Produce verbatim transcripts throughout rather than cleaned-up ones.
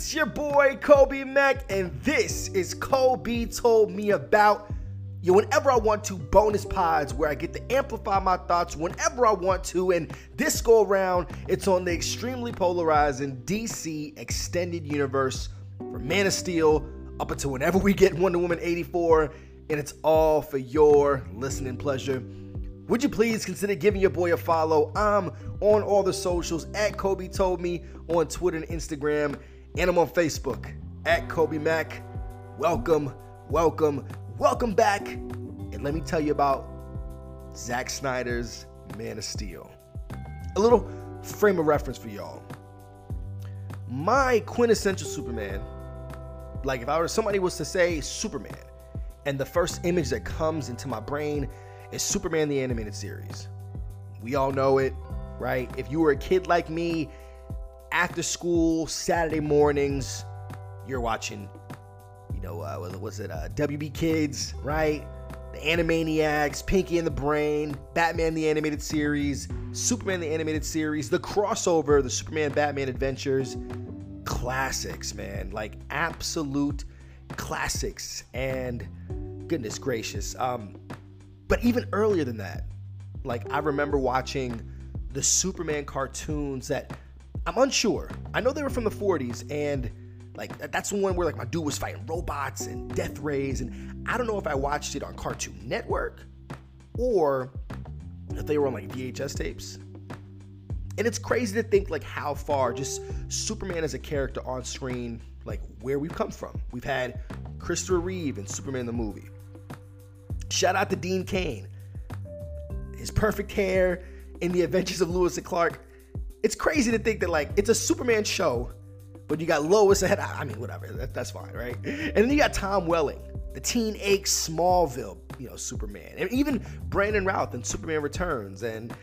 It's your boy Kobe Mack, and this is Kobe Told Me About. Yo, whenever I want to, bonus pods where I get to amplify my thoughts whenever I want to, and this go around, it's on the extremely polarizing D C Extended Universe from Man of Steel up until whenever we get Wonder Woman eighty-four, and it's all for your listening pleasure. Would you please consider giving your boy a follow? I'm on all the socials at Kobe Told Me on Twitter and Instagram, and I'm on Facebook at Kobe Mack. Welcome, welcome, welcome back. And let me tell you about Zack Snyder's Man of Steel. A little frame of reference for y'all. My quintessential Superman, like if I were somebody was to say Superman, and the first image that comes into my brain is Superman the Animated Series. We all know it, right? If you were a kid like me, after school, Saturday mornings, you're watching, you know, uh, what was it, uh, W B Kids, right? The Animaniacs, Pinky and the Brain, Batman the Animated Series, Superman the Animated Series, the crossover, the Superman Batman Adventures, classics, man, like absolute classics. And goodness gracious, um, but even earlier than that, like I remember watching the Superman cartoons that I'm unsure. I know they were from the forties, and like that's the one where like my dude was fighting robots and death rays, and I don't know if I watched it on Cartoon Network or if they were on like V H S tapes. And it's crazy to think like how far just Superman as a character on screen, like where we've come from. We've had Christopher Reeve in Superman the movie. Shout out to Dean Cain. His perfect hair in The Adventures of Lewis and Clark. It's crazy to think that like it's a Superman show, but you got Lois ahead. I mean, whatever, that, that's fine, right? And then you got Tom Welling, the Teen Ake Smallville, you know, Superman, and even Brandon Routh in Superman Returns. And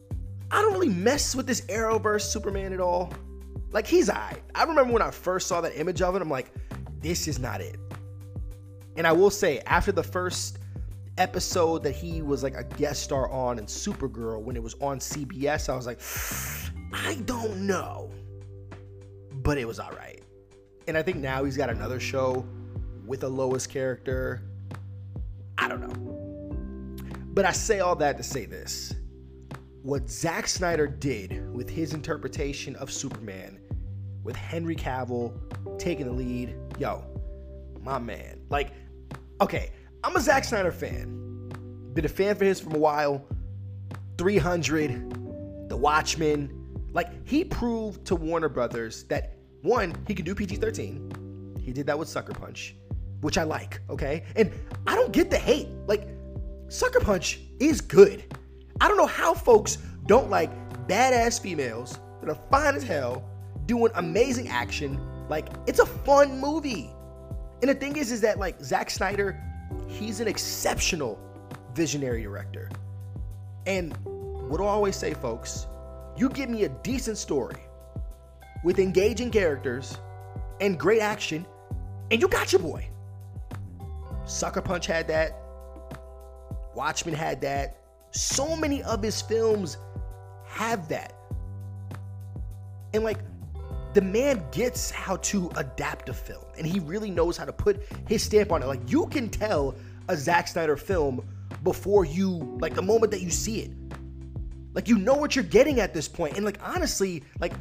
I don't really mess with this Arrowverse Superman at all. Like he's alright. I remember when I first saw that image of it, I'm like, this is not it. And I will say, after the first episode that he was like a guest star on in Supergirl when it was on C B S, I was like, I don't know, but it was all right. And I think now he's got another show with a Lois character. I don't know. But I say all that to say this. What Zack Snyder did with his interpretation of Superman, with Henry Cavill taking the lead, yo, my man. Like, okay, I'm a Zack Snyder fan. Been a fan for his for a while. three hundred, The Watchmen. Like, he proved to Warner Brothers that, one, he can do P G thirteen. He did that with Sucker Punch, which I like, okay? And I don't get the hate. Like, Sucker Punch is good. I don't know how folks don't like badass females that are fine as hell, doing amazing action. Like, it's a fun movie. And the thing is, is that, like, Zack Snyder, he's an exceptional visionary director. And what do I always say, folks? You give me a decent story with engaging characters and great action, and you got your boy. Sucker Punch had that. Watchmen had that. So many of his films have that. And like, the man gets how to adapt a film, and he really knows how to put his stamp on it. Like, you can tell a Zack Snyder film before you, like, the moment that you see it. Like, you know what you're getting at this point. And like, honestly, like,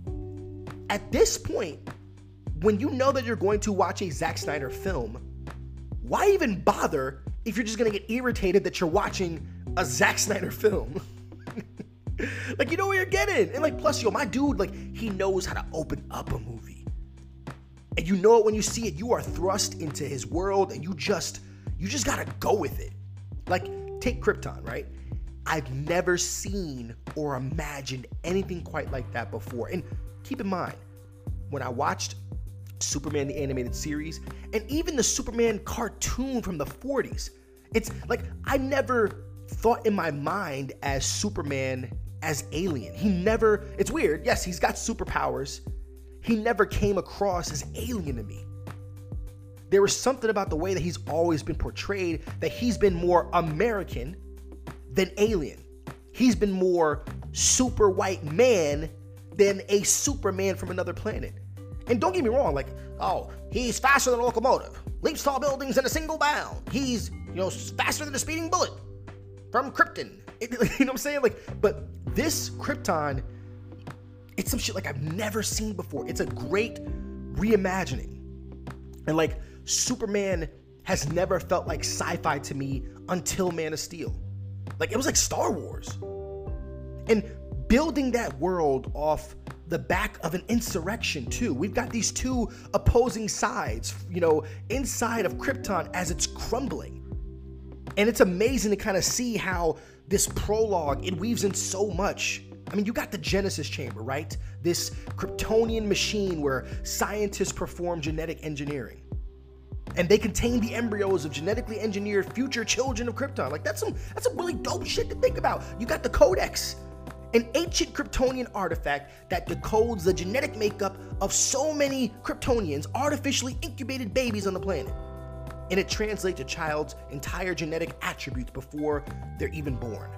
at this point, when you know that you're going to watch a Zack Snyder film, why even bother if you're just gonna get irritated that you're watching a Zack Snyder film? Like, you know what you're getting. And like, plus, yo, my dude, like, he knows how to open up a movie. And you know it when you see it. You are thrust into his world, and you just, you just gotta go with it. Like, take Krypton, right? I've never seen or imagined anything quite like that before. And keep in mind, when I watched Superman the Animated Series, and even the Superman cartoon from the forties, it's like, I never thought in my mind as Superman as alien. He never, it's weird, yes, he's got superpowers. He never came across as alien to me. There was something about the way that he's always been portrayed, that he's been more American than alien. He's been more super white man than a Superman from another planet. And don't get me wrong, like, oh, he's faster than a locomotive, leaps tall buildings in a single bound. He's, you know, faster than a speeding bullet from Krypton. It, you know what I'm saying? Like, but this Krypton, it's some shit like I've never seen before. It's a great reimagining. And like, Superman has never felt like sci-fi to me until Man of Steel. Like, it was like Star Wars. And building that world off the back of an insurrection too. We've got these two opposing sides, you know, inside of Krypton as it's crumbling. And it's amazing to kind of see how this prologue, it weaves in so much. I mean, you got the Genesis Chamber, right? This Kryptonian machine where scientists perform genetic engineering. And they contain the embryos of genetically engineered future children of Krypton. Like, that's some that's some really dope shit to think about. You got the Codex, an ancient Kryptonian artifact that decodes the genetic makeup of so many Kryptonians, artificially incubated babies on the planet. And it translates a child's entire genetic attributes before they're even born.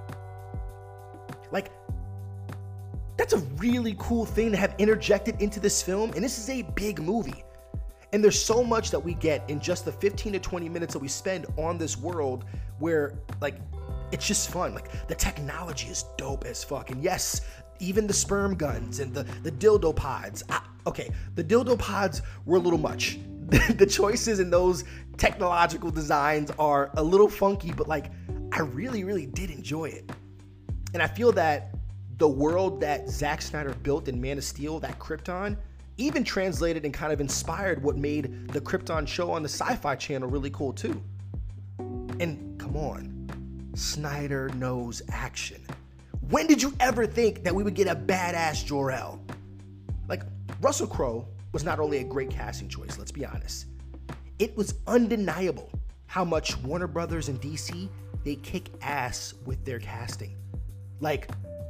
Like, that's a really cool thing to have interjected into this film, and this is a big movie. And there's so much that we get in just the fifteen to twenty minutes that we spend on this world where, like, it's just fun. Like, the technology is dope as fuck. And yes, even the sperm guns and the, the dildo pods. I, okay, the dildo pods were a little much. The choices in those technological designs are a little funky, but like, I really, really did enjoy it. And I feel that the world that Zack Snyder built in Man of Steel, that Krypton, even translated and kind of inspired what made the Krypton show on the Sci-Fi Channel really cool too. And come on, Snyder knows action. When did you ever think that we would get a badass Jor-El? Like, Russell Crowe was not only a great casting choice, let's be honest. It was undeniable how much Warner Brothers and D C, they kick ass with their casting. Like,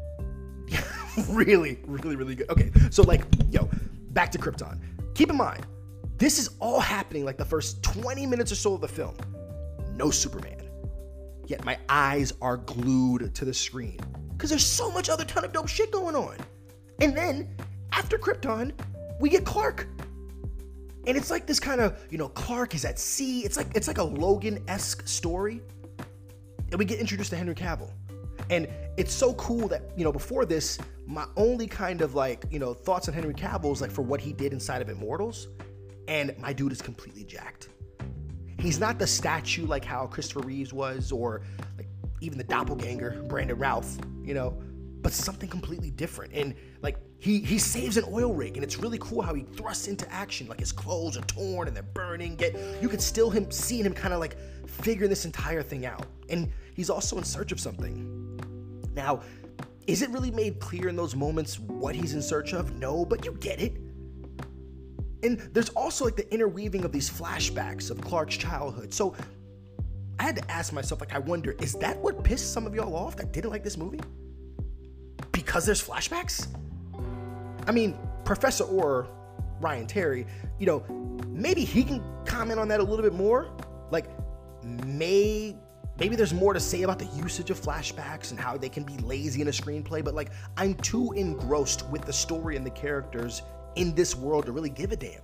really, really, really good. Okay, so like, yo, back to Krypton. Keep in mind, this is all happening like the first twenty minutes or so of the film. No Superman. Yet my eyes are glued to the screen because there's so much other ton of dope shit going on. And then, after Krypton, we get Clark. And it's like this kind of, you know, Clark is at sea. It's like it's like a Logan-esque story. And we get introduced to Henry Cavill. And it's so cool that, you know, before this, my only kind of like, you know, thoughts on Henry Cavill is like for what he did inside of Immortals. And my dude is completely jacked. He's not the statue like how Christopher Reeves was, or like even the doppelganger, Brandon Routh, you know, but something completely different. And like he he saves an oil rig, and it's really cool how he thrusts into action. Like his clothes are torn and they're burning. Get you could still him seeing him kind of like figuring this entire thing out. And he's also in search of something. Now, is it really made clear in those moments what he's in search of? No, but you get it. And there's also like the interweaving of these flashbacks of Clark's childhood. So I had to ask myself, like, I wonder, is that what pissed some of y'all off that didn't like this movie? Because there's flashbacks? I mean, Professor Orr, Ryan Terry, you know, maybe he can comment on that a little bit more. Like, may, maybe there's more to say about the usage of flashbacks and how they can be lazy in a screenplay, but like, I'm too engrossed with the story and the characters in this world to really give a damn.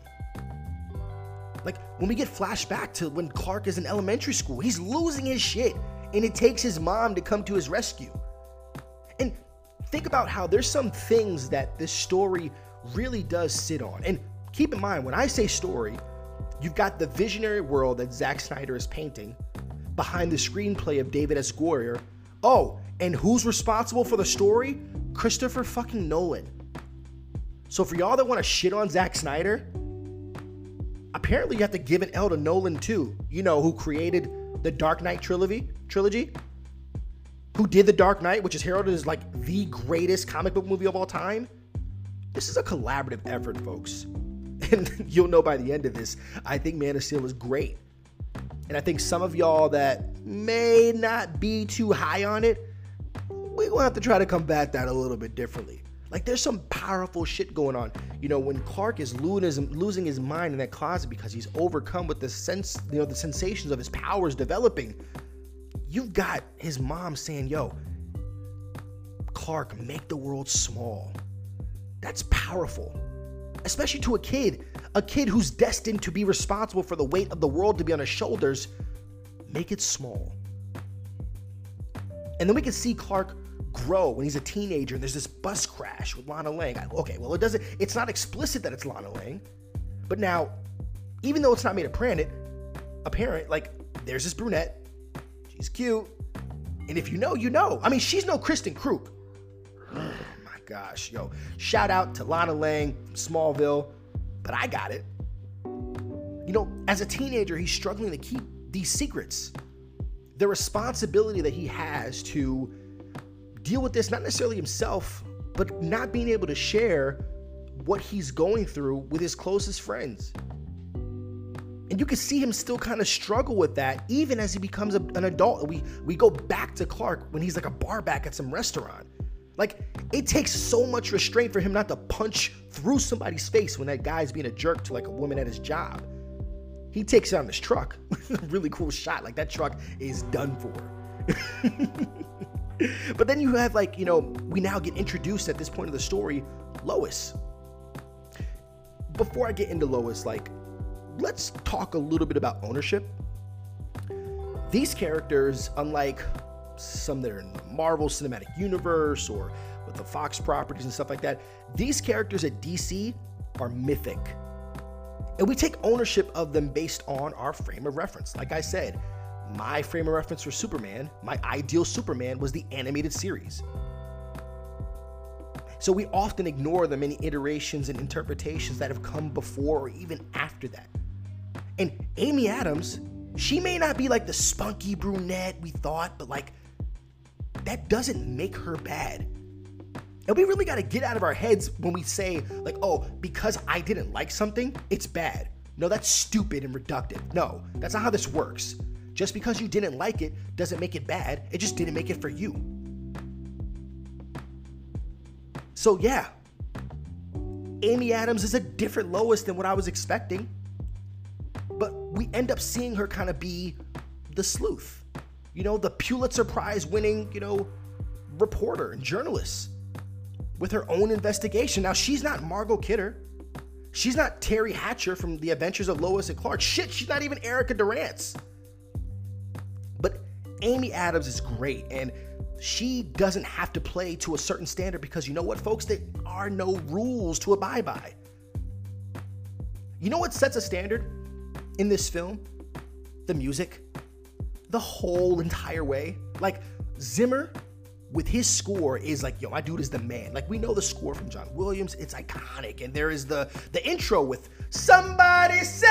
Like, when we get flashback to when Clark is in elementary school, he's losing his shit, and it takes his mom to come to his rescue. And think about how there's some things that this story really does sit on. And keep in mind, when I say story, you've got the visionary world that Zack Snyder is painting behind the screenplay of David S. Goyer. Oh, and who's responsible for the story? Christopher fucking Nolan. So for y'all that want to shit on Zack Snyder, apparently you have to give an L to Nolan too. You know, who created the Dark Knight trilogy, trilogy, who did The Dark Knight, which is heralded as like the greatest comic book movie of all time. This is a collaborative effort, folks. And you'll know by the end of this, I think Man of Steel is great. And I think some of y'all that may not be too high on it, we're going to have to try to combat that a little bit differently. Like, there's some powerful shit going on. You know, when Clark is losing his mind in that closet because he's overcome with the sense, you know, the sensations of his powers developing, you've got his mom saying, yo, Clark, make the world small. That's powerful. especially to a kid, a kid who's destined to be responsible for the weight of the world to be on his shoulders, make it small. And then we can see Clark grow when he's a teenager and there's this bus crash with Lana Lang. Okay, well, it doesn't, it's not explicit that it's Lana Lang, but now, even though it's not made apparent, apparent, like, there's this brunette, she's cute, and if you know, you know. I mean, she's no Kristen Krug. Oh my gosh, yo, shout out to Lana Lang from Smallville, but I got it. You know, as a teenager, he's struggling to keep these secrets. The responsibility that he has to deal with this, not necessarily himself, but not being able to share what he's going through with his closest friends. And you can see him still kind of struggle with that even as he becomes a, an adult. We we go back to Clark when he's like a bar back at some restaurant. Like, it takes so much restraint for him not to punch through somebody's face when that guy's being a jerk to like a woman at his job. He takes it on his truck. Really cool shot. Like, that truck is done for. But then you have, like, you know, we now get introduced at this point of the story, Lois. Before I get into Lois, like, let's talk a little bit about ownership. These characters, unlike some that are in the Marvel Cinematic Universe or with the Fox properties and stuff like that, these characters at D C are mythic. And we take ownership of them based on our frame of reference. Like I said, my frame of reference for Superman, my ideal Superman, was the animated series. So we often ignore the many iterations and interpretations that have come before or even after that. And Amy Adams, she may not be like the spunky brunette we thought, but like, that doesn't make her bad. And we really got to get out of our heads when we say, like, oh, because I didn't like something, it's bad. No, that's stupid and reductive. No, that's not how this works. Just because you didn't like it doesn't make it bad. It just didn't make it for you. So yeah, Amy Adams is a different Lois than what I was expecting. But we end up seeing her kind of be the sleuth. You know, the Pulitzer Prize winning, you know, reporter and journalist with her own investigation. Now, she's not Margot Kidder. She's not Terry Hatcher from The Adventures of Lois and Clark. Shit, she's not even Erica Durance. But Amy Adams is great, and she doesn't have to play to a certain standard because you know what, folks? There are no rules to abide by. You know what sets a standard in this film? The music. The whole entire way. Like, Zimmer with his score is like, yo, my dude is the man. Like, we know the score from John Williams. It's iconic. And there is the, the intro with Somebody Save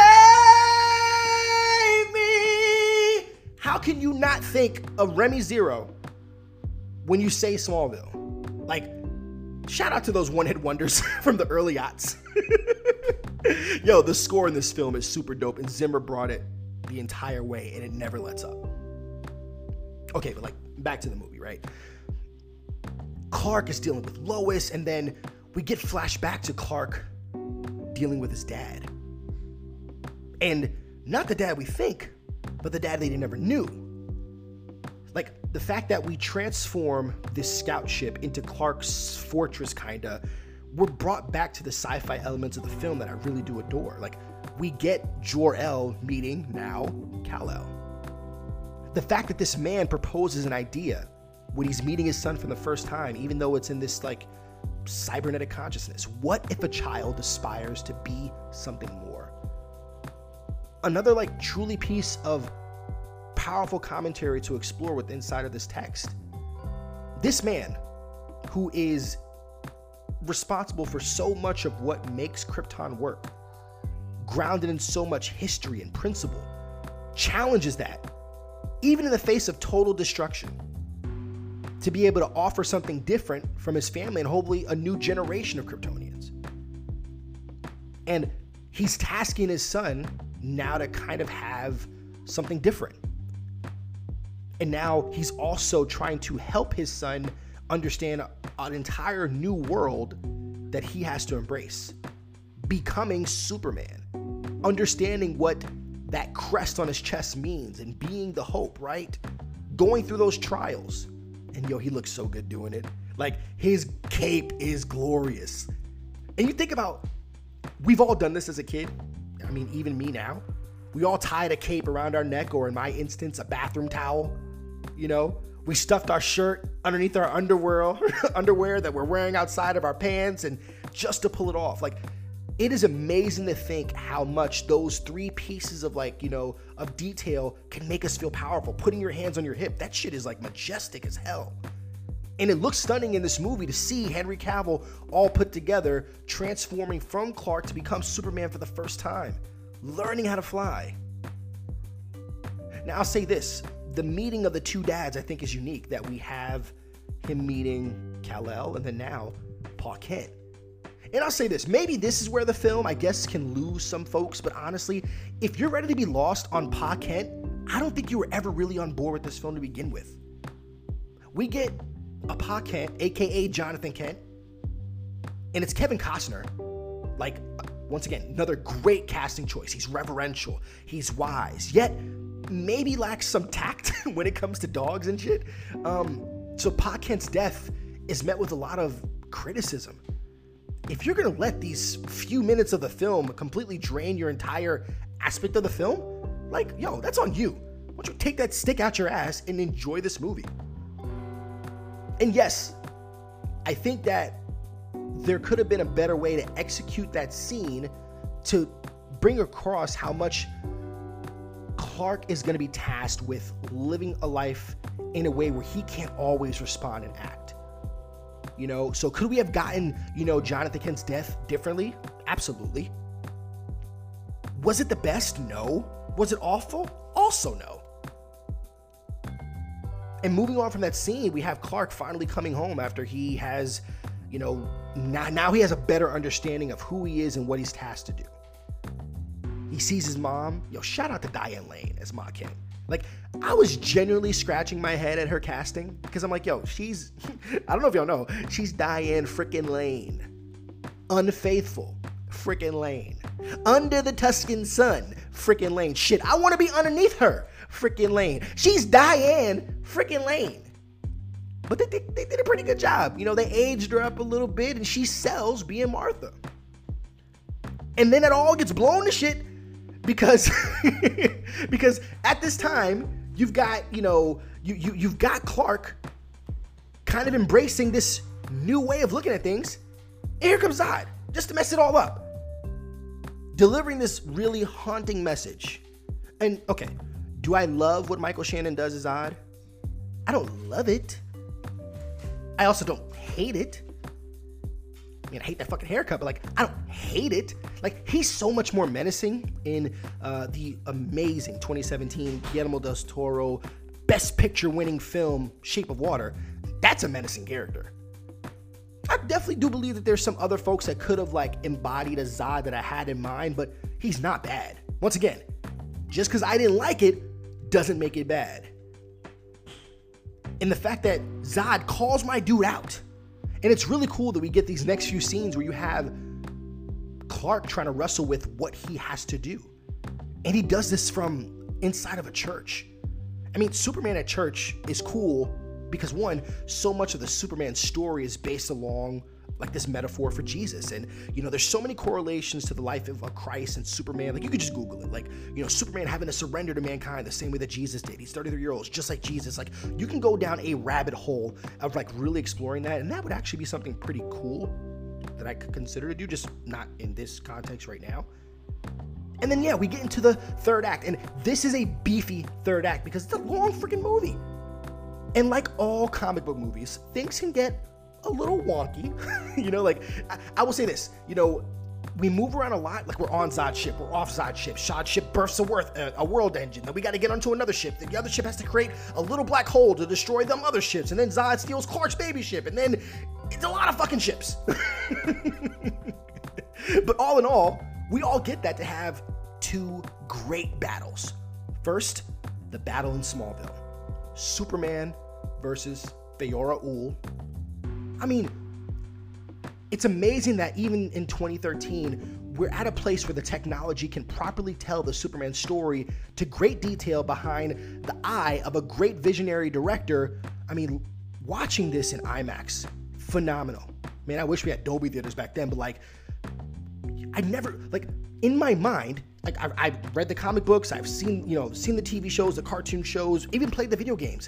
Me. How can you not think of Remy Zero when you say Smallville? Like, shout out to those one-hit wonders from the early aughts. Yo, the score in this film is super dope, and Zimmer brought it the entire way, and it never lets up. Okay, but like, back to the movie, right? Clark is dealing with Lois, and then we get flashback to Clark dealing with his dad. And not the dad we think, but the dad that he never knew. Like, the fact that we transform this scout ship into Clark's fortress, kinda, we're brought back to the sci-fi elements of the film that I really do adore. Like, we get Jor-El meeting, now, Kal-El. The fact that this man proposes an idea when he's meeting his son for the first time, even though it's in this, like, cybernetic consciousness. What if a child aspires to be something more? Another, like, truly piece of powerful commentary to explore with inside of this text. This man, who is responsible for so much of what makes Krypton work, grounded in so much history and principle, challenges that, even in the face of total destruction, to be able to offer something different from his family and hopefully a new generation of Kryptonians. And he's tasking his son now to kind of have something different. And now he's also trying to help his son understand an entire new world that he has to embrace. Becoming Superman. Understanding what that crest on his chest means and being the hope, right? Going through those trials. And yo, he looks so good doing it. Like, his cape is glorious. And you think about we've all done this as a kid. I mean, even me now. We all tied a cape around our neck, or in my instance, a bathroom towel. You know, we stuffed our shirt underneath our underwear, underwear that we're wearing outside of our pants, and just to pull it off. Like, it is amazing to think how much those three pieces of like, you know, of detail can make us feel powerful. Putting your hands on your hip, that shit is like majestic as hell. And it looks stunning in this movie to see Henry Cavill all put together, transforming from Clark to become Superman for the first time, learning how to fly. Now, I'll say this. The meeting of the two dads, I think, is unique, that we have him meeting Kal-El and then now Pa Kent. And I'll say this, maybe this is where the film, I guess, can lose some folks, but honestly, if you're ready to be lost on Pa Kent, I don't think you were ever really on board with this film to begin with. We get a Pa Kent, aka Jonathan Kent, and it's Kevin Costner. Like, once again, another great casting choice. He's reverential, he's wise, yet maybe lacks some tact when it comes to dogs and shit. Um, so Pa Kent's death is met with a lot of criticism. If you're gonna let these few minutes of the film completely drain your entire aspect of the film, like, yo, that's on you. Why don't you take that stick out your ass and enjoy this movie? And yes, I think that there could have been a better way to execute that scene to bring across how much Clark is gonna be tasked with living a life in a way where he can't always respond and act. You know, so could we have gotten, you know, Jonathan Kent's death differently? Absolutely. Was it the best? No. Was it awful? Also no. And moving on from that scene, we have Clark finally coming home after he has, you know, now, now he has a better understanding of who he is and what he's tasked to do. He sees his mom. Yo, shout out to Diane Lane as Ma Kent. Like, I was genuinely scratching my head at her casting because I'm like, yo, she's, I don't know if y'all know, she's Diane frickin' Lane. Unfaithful, frickin' Lane. Under the Tuscan Sun, frickin' Lane. Shit, I want to be underneath her, frickin' Lane. She's Diane frickin' Lane. But they, they, they did a pretty good job. You know, they aged her up a little bit and she sells being Martha. And then it all gets blown to shit because because at this time you've got, you know, you, you you've got Clark kind of embracing this new way of looking at things. And here comes Zod, just to mess it all up, delivering this really haunting message. And okay, do I love what Michael Shannon does as Zod? I don't love it. I also don't hate it. I mean, I hate that fucking haircut, but like, I don't hate it. Like, he's so much more menacing in uh, the amazing twenty seventeen Guillermo del Toro Best Picture winning film, Shape of Water. That's a menacing character. I definitely do believe that there's some other folks that could have like embodied a Zod that I had in mind, but he's not bad. Once again, just because I didn't like it doesn't make it bad. And the fact that Zod calls my dude out. And it's really cool that we get these next few scenes where you have Clark trying to wrestle with what he has to do. And he does this from inside of a church. I mean, Superman at church is cool because, one, so much of the Superman story is based along like this metaphor for Jesus. And, you know, there's so many correlations to the life of Christ and Superman. Like, you could just Google it. Like, you know, Superman having to surrender to mankind the same way that Jesus did. He's thirty-three years old, just like Jesus. Like, you can go down a rabbit hole of like really exploring that. And that would actually be something pretty cool that I could consider to do, just not in this context right now. And then, yeah, we get into the third act. And this is a beefy third act because it's a long freaking movie. And like all comic book movies, things can get a little wonky. You know, like, I, I will say this, you know, we move around a lot. Like, we're on Zod's ship, we're off Zod's ship. Zod's ship bursts a, worth, uh, a world engine. Then we got to get onto another ship. Then the other ship has to create a little black hole to destroy them other ships. And then Zod steals Clark's baby ship. And then it's a lot of fucking ships. But all in all, we all get that to have two great battles. First, the battle in Smallville. Superman versus Faora Ul. I mean, it's amazing that even in twenty thirteen, we're at a place where the technology can properly tell the Superman story to great detail behind the eye of a great visionary director. I mean, watching this in IMAX, phenomenal. Man, I wish we had Dolby theaters back then, but like, I never, like, in my mind, like, I've, I've read the comic books, I've seen, you know, seen the T V shows, the cartoon shows, even played the video games.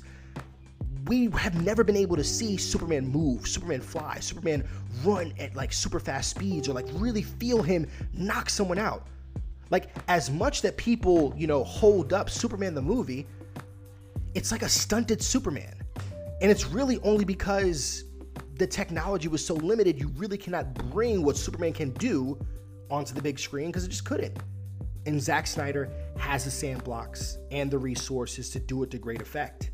We have never been able to see Superman move, Superman fly, Superman run at, like, super fast speeds, or, like, really feel him knock someone out. Like, as much that people, you know, hold up Superman the movie, it's like a stunted Superman. And it's really only because the technology was so limited, you really cannot bring what Superman can do onto the big screen, because it just couldn't. And Zack Snyder has the sand blocks and the resources to do it to great effect.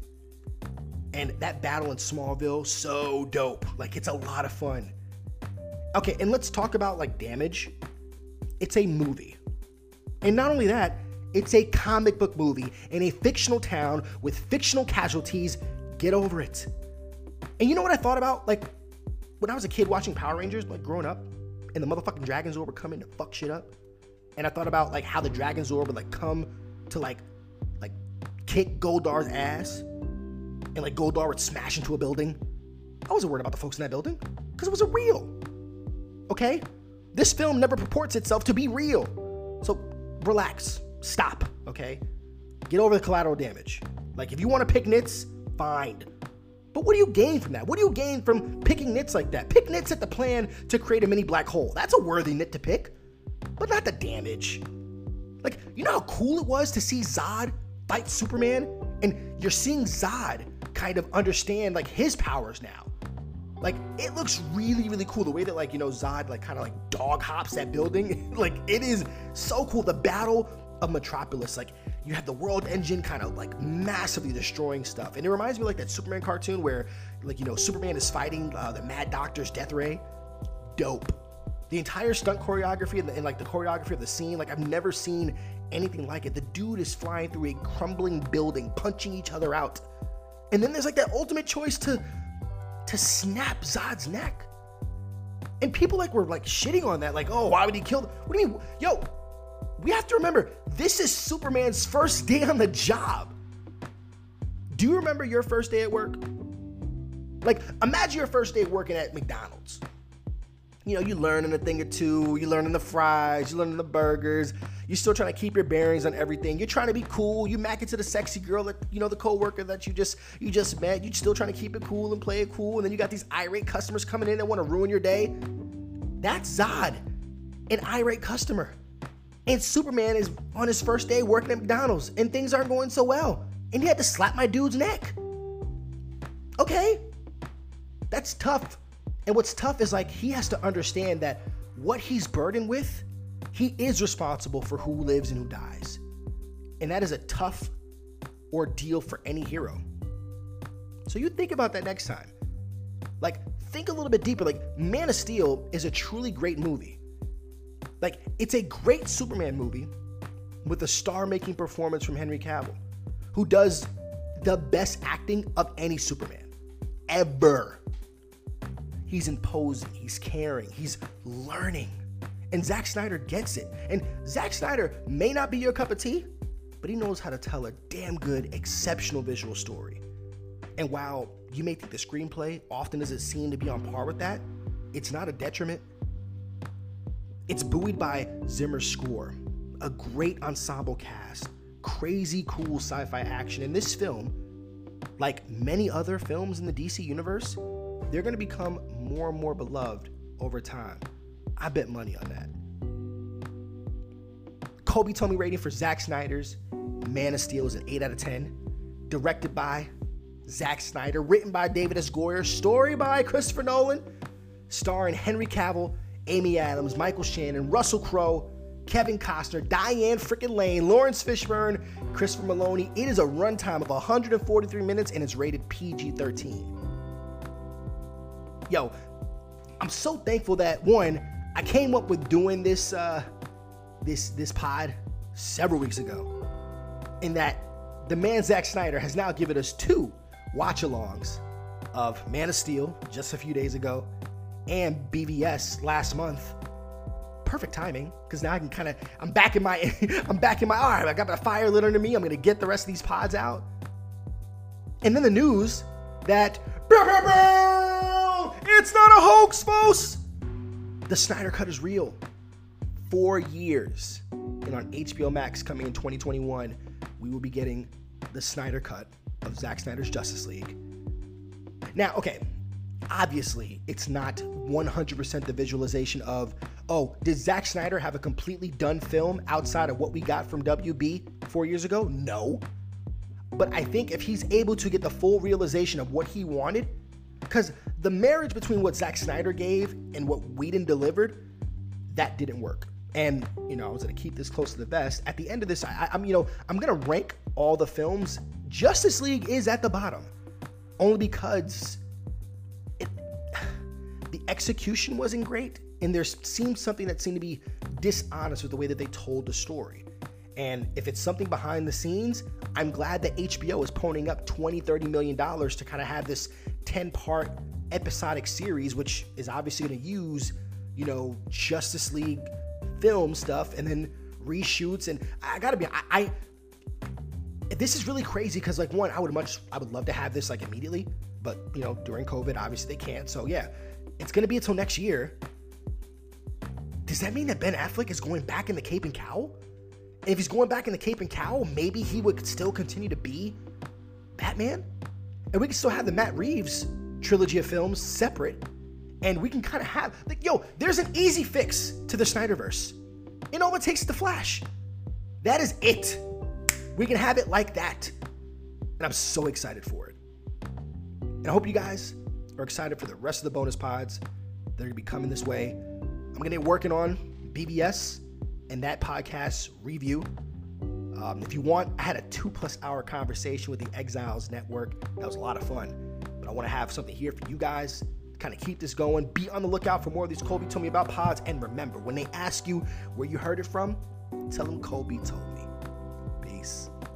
And that battle in Smallville, so dope. Like, it's a lot of fun. Okay, and let's talk about, like, damage. It's a movie. And not only that, it's a comic book movie in a fictional town with fictional casualties. Get over it. And you know what I thought about? Like, when I was a kid watching Power Rangers, like, growing up, and the motherfucking Dragon Zord would come in to fuck shit up. And I thought about, like, how the Dragon Zord would, like, come to, like, like, kick Goldar's ass. And, like, Goldar would smash into a building. I wasn't worried about the folks in that building, because it was a real. Okay? This film never purports itself to be real. So, relax. Stop, okay? Get over the collateral damage. Like, if you want to pick nits, fine. But what do you gain from that? What do you gain from picking nits like that? Pick nits at the plan to create a mini black hole. That's a worthy nit to pick, but not the damage. Like, you know how cool it was to see Zod fight Superman? And you're seeing Zod kind of understand, like, his powers now. Like, it looks really, really cool. The way that, like, you know, Zod, like, kind of, like, dog hops that building. Like, it is so cool. The battle of Metropolis, like, you have the world engine kind of, like, massively destroying stuff. And it reminds me, like, that Superman cartoon where, like, you know, Superman is fighting uh, the Mad Doctor's Death Ray. Dope. The entire stunt choreography and, the, and, like, the choreography of the scene, like, I've never seen anything like it. The dude is flying through a crumbling building, punching each other out. And then there's, like, that ultimate choice to to snap Zod's neck. And people, like, were, like, shitting on that, like, oh, why would he kill them? What do you mean? Yo, we have to remember, this is Superman's first day on the job. Do you remember your first day at work? Like, imagine your first day working at McDonald's. You know, you learning a thing or two, you learning the fries, you learning the burgers, you're still trying to keep your bearings on everything. You're trying to be cool, you mack it to the sexy girl, that, you know, the coworker that you just you just met. You're still trying to keep it cool and play it cool, and then you got these irate customers coming in that want to ruin your day. That's Zod, an irate customer. And Superman is on his first day working at McDonald's, and things aren't going so well, and he had to slap my dude's neck. Okay, that's tough. And what's tough is, like, he has to understand that what he's burdened with, he is responsible for who lives and who dies. And that is a tough ordeal for any hero. So you think about that next time. Like, think a little bit deeper. Like, Man of Steel is a truly great movie. Like, it's a great Superman movie with a star-making performance from Henry Cavill, who does the best acting of any Superman ever. He's imposing, he's caring, he's learning. And Zack Snyder gets it. And Zack Snyder may not be your cup of tea, but he knows how to tell a damn good, exceptional visual story. And while you may think the screenplay often doesn't seem to be on par with that, it's not a detriment. It's buoyed by Zimmer's score, a great ensemble cast, crazy cool sci-fi action. And this film, like many other films in the D C universe, they're going to become more and more beloved over time. I bet money on that. Kobe told me rating for Zack Snyder's Man of Steel is an eight out of ten. Directed by Zack Snyder. Written by David S. Goyer. Story by Christopher Nolan. Starring Henry Cavill, Amy Adams, Michael Shannon, Russell Crowe, Kevin Costner, Diane frickin' Lane, Lawrence Fishburne, Christopher Maloney. It is a runtime of one hundred forty-three minutes and it's rated P G thirteen. Yo, I'm so thankful that, one, I came up with doing this uh, this this pod several weeks ago, and that the man Zack Snyder has now given us two watch-alongs of Man of Steel just a few days ago and B V S last month. Perfect timing, because now I can kind of, I'm back in my, I'm back in my, all right, I got the fire lit under me, I'm going to get the rest of these pods out. And then the news that, it's not a hoax, folks. The Snyder Cut is real. four years, and on H B O Max coming in twenty twenty-one, we will be getting the Snyder Cut of Zack Snyder's Justice League. Now, okay, obviously, it's not one hundred percent the visualization of, oh, did Zack Snyder have a completely done film outside of what we got from W B four years ago? No. But I think if he's able to get the full realization of what he wanted, because the marriage between what Zack Snyder gave and what Whedon delivered, that didn't work. And, you know, I was going to keep this close to the vest. At the end of this, I, I'm, you know, I'm going to rank all the films. Justice League is at the bottom, only because it, the execution wasn't great, and there seemed something that seemed to be dishonest with the way that they told the story. And if it's something behind the scenes, I'm glad that H B O is ponying up twenty, thirty million dollars to kind of have this ten-part episodic series, which is obviously going to use, you know, Justice League film stuff and then reshoots. And I gotta be, I, I this is really crazy because, like, one, I would much, I would love to have this like immediately, but you know, during COVID, obviously they can't. So yeah, it's gonna be until next year. Does that mean that Ben Affleck is going back in the Cape and Cowl? And if he's going back in the Cape and Cowl, maybe he would still continue to be Batman, and we can still have the Matt Reeves trilogy of films separate. And we can kind of have, like, yo, there's an easy fix to the Snyderverse. And all it takes is the Flash. That is it. We can have it like that. And I'm so excited for it. And I hope you guys are excited for the rest of the bonus pods that are going to be coming this way. I'm going to be working on B B S and that podcast review. Um, if you want, I had a two plus hour conversation with the Exiles Network. That was a lot of fun. But I want to have something here for you guys, kind of keep this going. Be on the lookout for more of these Colby Told Me About pods. And remember, when they ask you where you heard it from, tell them Colby told me. Peace.